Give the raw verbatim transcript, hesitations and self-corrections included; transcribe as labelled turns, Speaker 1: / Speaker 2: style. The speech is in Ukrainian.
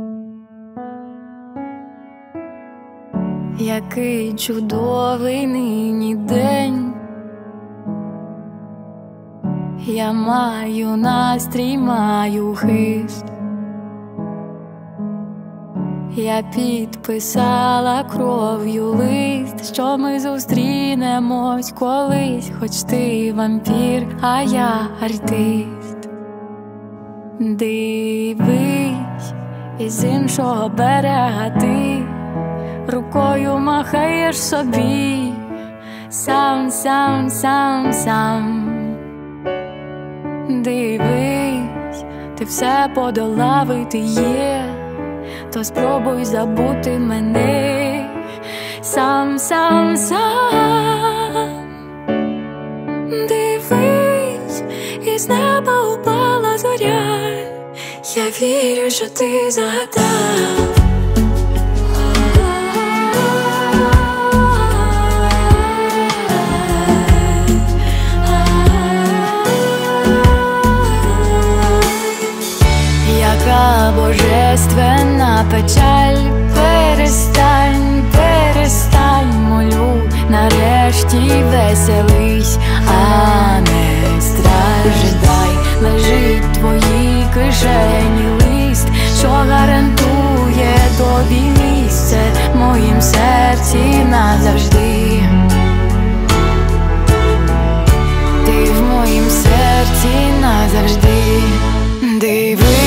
Speaker 1: Який чудовий нині день, я маю настрій, маю хист. Я підписала кров'ю лист, що ми зустрінемось колись, хоч ти вампір, а я артист. Дивись, із іншого берега ти рукою махаєш собі, сам, сам, сам, сам. Дивись, ти все подолав і ти є, то спробуй забути мене, сам, сам, сам. Дивись, із неба упала зоря, я вірю, що ти загадав. Яка божественна печаль, перестань, перестань, молю, нарешті веселись, а не страждай. Лежить в твоїй кишені лист, що гарантує тобі місце в моїм серці назавжди. Ти в моїм серці назавжди. Дивись.